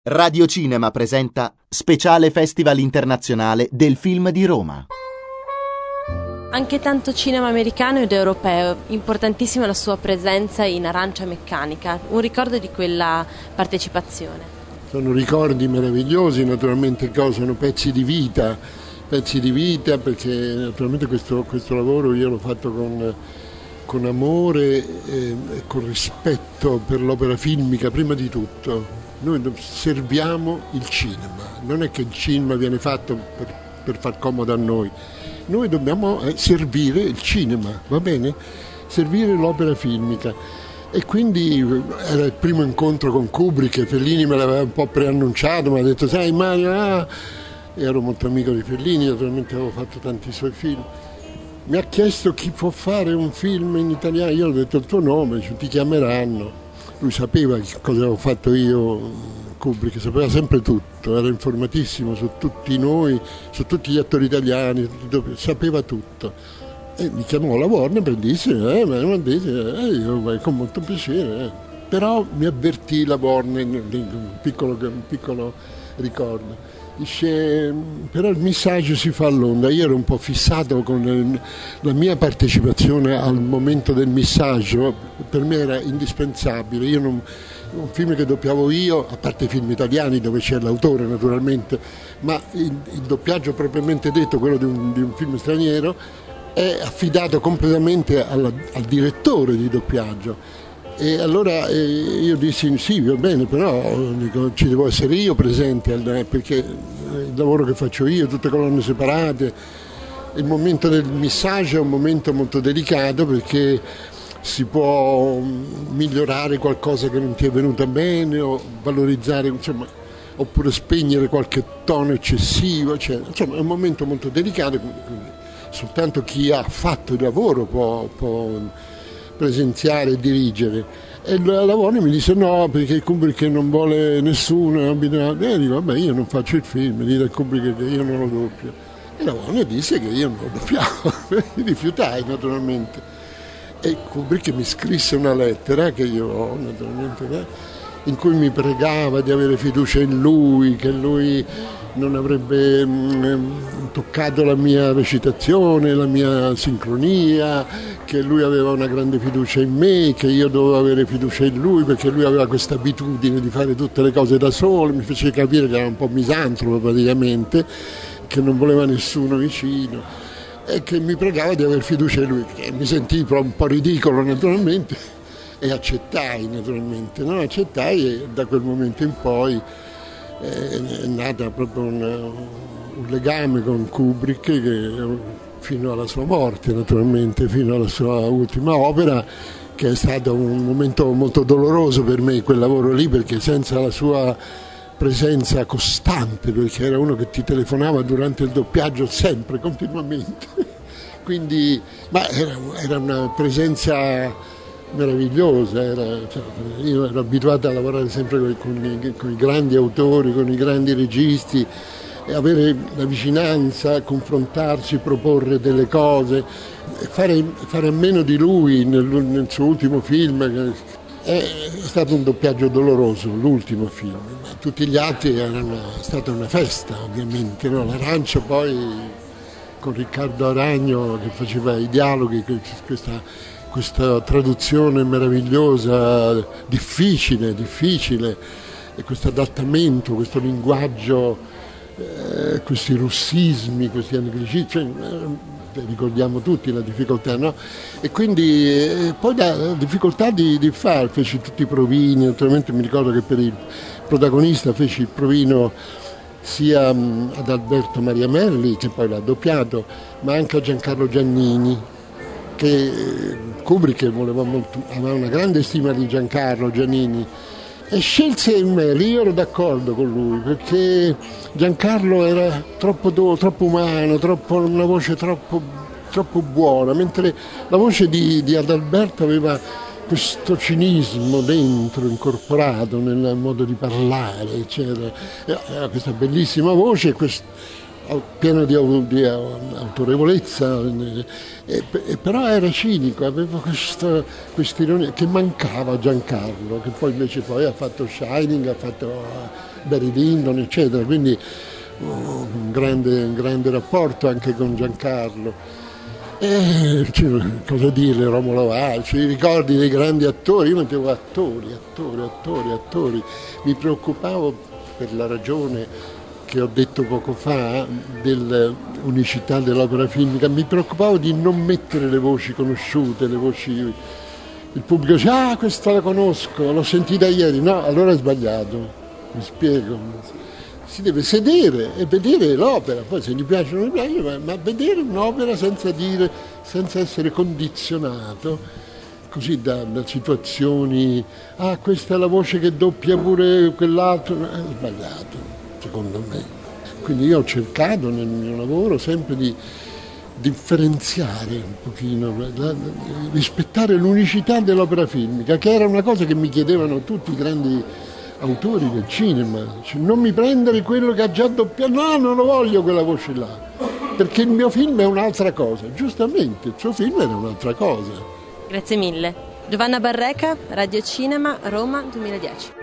Radio Cinema presenta Speciale Festival Internazionale del Film di Roma. Anche tanto cinema americano ed europeo, importantissima la sua presenza in Arancia Meccanica, un ricordo di quella partecipazione. Sono ricordi meravigliosi, naturalmente sono pezzi di vita perché naturalmente questo lavoro io l'ho fatto con amore e con rispetto per l'opera filmica prima di tutto. Noi serviamo il cinema, non è che il cinema viene fatto per far comodo a noi dobbiamo servire il cinema, va bene? Servire l'opera filmica. E quindi era il primo incontro con Kubrick, e Fellini me l'aveva un po' preannunciato, mi ha detto sai Mario, ero molto amico di Fellini, naturalmente avevo fatto tanti suoi film. Mi ha chiesto chi può fare un film in italiano, io ho detto il tuo nome, ti chiameranno. Lui sapeva cosa avevo fatto io, Kubrick, sapeva sempre tutto, era informatissimo su tutti noi, su tutti gli attori italiani, sapeva tutto. E mi chiamò la Warner per dire, io con molto piacere. Però mi avvertì la Warner, un piccolo ricordo. Dice, però il missaggio si fa a Londra. Io ero un po' fissato con la mia partecipazione al momento del missaggio, per me era indispensabile. Un film che doppiavo io, a parte i film italiani dove c'è l'autore naturalmente, ma il doppiaggio propriamente detto, quello di un film straniero, è affidato completamente al direttore di doppiaggio. E allora io dissi sì, va bene, però ci devo essere io presente, perché il lavoro che faccio io, tutte colonne separate, il momento del missaggio è un momento molto delicato perché si può migliorare qualcosa che non ti è venuta bene o valorizzare, insomma, oppure spegnere qualche tono eccessivo, insomma è un momento molto delicato, soltanto chi ha fatto il lavoro può presenziare e dirigere. E la Warner mi disse no, perché Kubrick non vuole nessuno, e dico vabbè, io non faccio il film, dire a Kubrick che io non lo doppio. E la Warner disse che io non lo doppiavo, mi rifiutai naturalmente. E Kubrick mi scrisse una lettera che io ho naturalmente, in cui mi pregava di avere fiducia in lui, che lui non avrebbe toccato la mia recitazione, la mia sincronia, che lui aveva una grande fiducia in me, che io dovevo avere fiducia in lui perché lui aveva questa abitudine di fare tutte le cose da solo, mi fece capire che era un po' misantropo praticamente, che non voleva nessuno vicino e che mi pregava di avere fiducia in lui, che mi sentii un po' ridicolo naturalmente e accettai naturalmente, e da quel momento in poi è nata proprio un legame con Kubrick che fino alla sua morte naturalmente, fino alla sua ultima opera, che è stato un momento molto doloroso per me quel lavoro lì, perché senza la sua presenza costante, perché era uno che ti telefonava durante il doppiaggio sempre, continuamente, quindi ma era una presenza meravigliosa, io ero abituato a lavorare sempre con i grandi autori, con i grandi registi, e avere la vicinanza, confrontarsi, proporre delle cose, fare a meno di lui nel suo ultimo film. È stato un doppiaggio doloroso, l'ultimo film, ma tutti gli altri è stata una festa ovviamente, no? L'Arancia poi con Riccardo Aragno che faceva i dialoghi, questa traduzione meravigliosa, difficile, e questo adattamento, questo linguaggio, questi russismi, questi anglicismi, ricordiamo tutti la difficoltà, no? E quindi poi la difficoltà di fare, feci tutti i provini, naturalmente mi ricordo che per il protagonista feci il provino sia ad Alberto Mariamelli, che poi l'ha doppiato, ma anche a Giancarlo Giannini, che Kubrick aveva una grande stima di Giancarlo Giannini e scelse me. Io ero d'accordo con lui perché Giancarlo era troppo umano, una voce troppo buona, mentre la voce di Adalberto aveva questo cinismo dentro, incorporato nel modo di parlare, eccetera. Era questa bellissima voce, pieno di autorevolezza, però era cinico, aveva questa ironia che mancava a Giancarlo, che poi invece ha fatto Shining, ha fatto Barry Lyndon, eccetera, quindi un grande rapporto anche con Giancarlo. Cosa dire, Romolo Valci, i ricordi dei grandi attori, io mettevo attori, mi preoccupavo per la ragione che ho detto poco fa dell'unicità dell'opera filmica, mi preoccupavo di non mettere le voci conosciute, le voci, il pubblico dice questa la conosco, l'ho sentita ieri, no, allora è sbagliato, mi spiego, si deve sedere e vedere l'opera, poi se gli piace o non gli piace, ma vedere un'opera senza essere condizionato così da situazioni, questa è la voce che doppia pure quell'altro, è sbagliato secondo me. Quindi io ho cercato nel mio lavoro sempre di differenziare un pochino, rispettare l'unicità dell'opera filmica, che era una cosa che mi chiedevano tutti i grandi autori del cinema. Cioè, non mi prendere quello che ha già doppiato, no, non lo voglio quella voce là, perché il mio film è un'altra cosa. Giustamente, il suo film era un'altra cosa. Grazie mille. Giovanna Barreca, Radio Cinema, Roma 2010.